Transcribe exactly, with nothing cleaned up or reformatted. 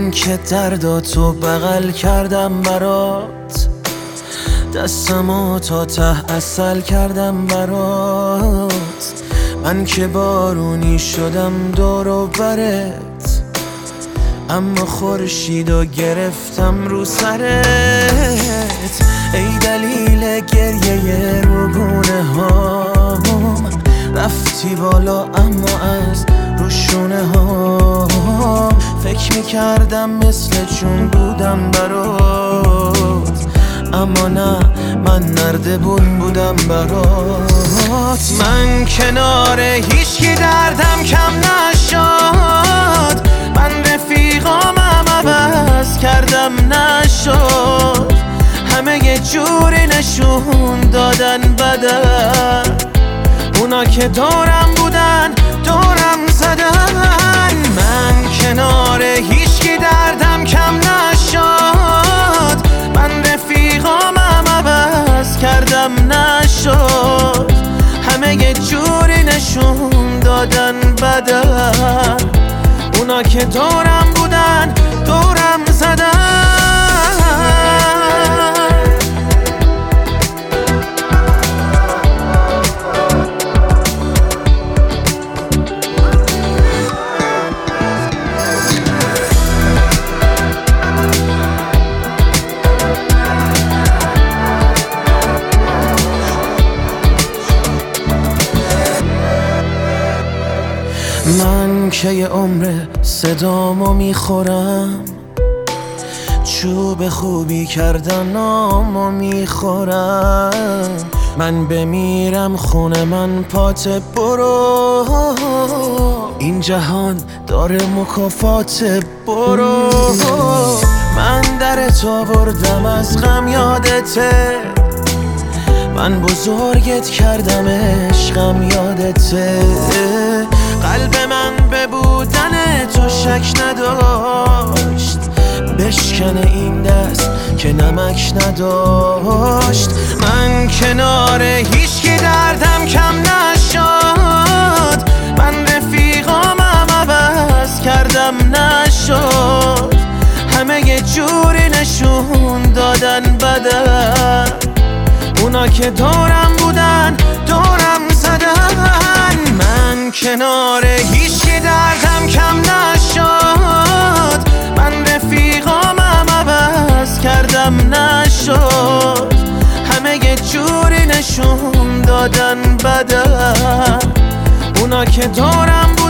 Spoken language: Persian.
من که درداتو بغل کردم برات، دستمو تا ته عسل کردم برات. من که بارونی شدم دور و برت، اما خورشیدو گرفتم رو سرت. ای دلیل گریه روگونه هام، رفتی بالا اما از روشونه ها. فکر میکردم مثل چون بودم برات، اما نه، من نردبون بودم برات. من کنار هیچکی دردم کم نشد، من رفیقامم عوض کردم نشد. همه یه جوری نشون دادن بدن، اونا که دورم بودن دورم زدن. من کنار هیچکی دردم کم نشد، من رفیقامم عوض کردم نشد. همه یه جوری نشون دادن بدن، اونا که دورم بودن دورم زدن. من که یه عمر صدامو میخورم، چوب خوبی کردن نامو میخورم. من بمیرم خونه من پات برو، این جهان داره مکافات برو. من درت آوردم از غم یادته، من بزرگت کردم عشقم یادته. قلب من به بودن تو شک نداشت، بشکنه این دست که نمک نداشت. من کنار هیچکی دردم کم نشد، من رفیقامم عوض کردم نشد. همه یه جوری نشون دادن بدن، اونا که دورم بودن دورم زدن. من کنار هیچکی دردم کم نشد، من رفیقامم عوض کردم نشد. همه یه جوری نشون دادن بدن، اونا که دورم بودن